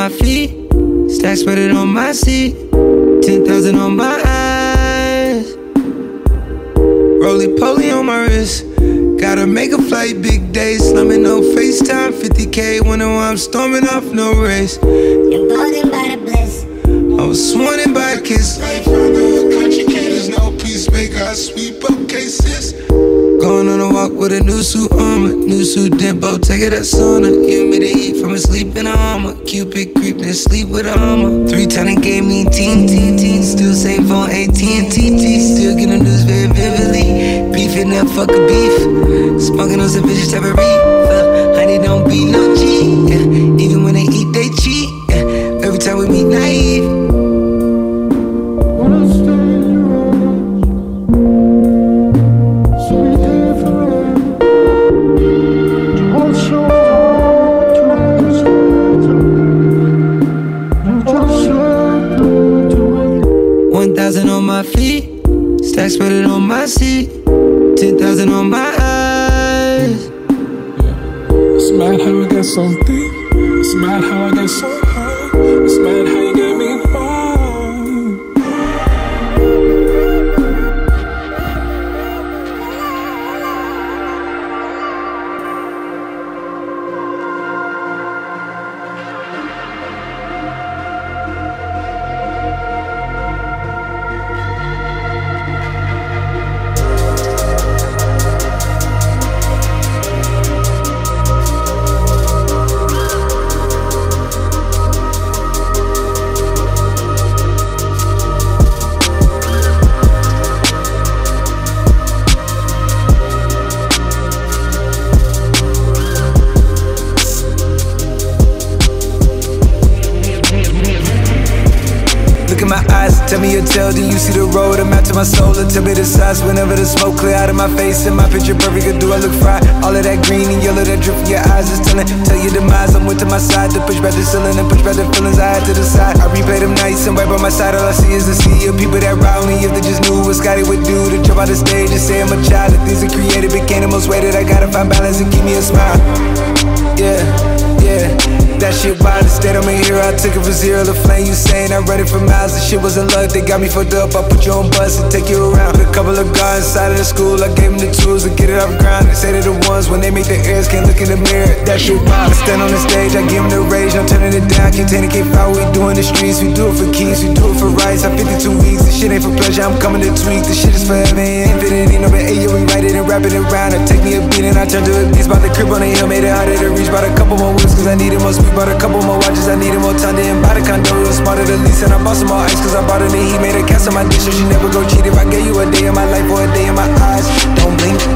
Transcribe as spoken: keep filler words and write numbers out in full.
my feet, stacks spread it on my seat, ten thousand on my eyes. Roly-poly on my wrist, gotta make a flight, big day, slumming no FaceTime, fifty K, wonder why I'm storming off, no race. Emboldened by the bliss, I was sworn in by a kiss. Life on the country, there's no peacemaker, I sweep up cases. Going on a walk with a new suit armor, new suit Dimpo, take it that sauna. You me to eat from a sleep in a armor, Cupid creeping and sleep with a armor. Three time gave me teen, teen, teen, still same phone, A T and T, still getting news very vividly. Beefing that fuck a beef, smoking on some vicious type of reefer. Honey don't be no G, yeah. Even when they eat they cheat, yeah. Every time we meet naive. On my feet, stacks spread it on my seat, ten thousand on my eyes. Yeah. It's mad how I got so deep, it's mad how I got so high, it's mad how you gave me fire. Tell me your tale, then you see the road, a map to my soul, and tell me the size. Whenever the smoke clear out of my face and my picture perfect, or do I look fried? All of that green and yellow that drip from your eyes is telling. Tell your demise, I'm with to my side, to push back the ceiling and push back the feelings I had to the side. I replay them nights and right by my side, all I see is a sea of people that ride me. If they just knew what Scotty would do to jump out the stage and say I'm a child, the things that created became the most weighted. I gotta find balance and keep me a smile. Yeah, yeah. That shit wild, instead I'm a hero. I took it from zero to flame. You saying I read it for miles. The shit wasn't luck, they got me fucked up. I put you on bus and take you around. With a couple of guys inside of the school, I gave them the tools to get it off the ground. They say they're the ones when they make their ears can't look in the mirror. That shit wild. I stand on the stage, I give them the rage. I'm turning it down, containing K five. We do in the streets, we do it for keys, we do it for rights. I'm fifty-two weeks, this shit ain't for pleasure. I'm coming to tweak, this shit is forever and infinite. Ain't no but eight, we write it and wrap it around. I take me a beat and I turn to a beast. Bought the crib on the hill, made it harder to reach. Bought a couple more wheels cause I needed more speed. Bought a couple more watches, I needed more time to buy the condo. It was smarter to lease, and I bought some more ice cause I bought it and he made a cast on my dish, so she never go cheat. If I gave you a day in my life or a day in my eyes, don't blink.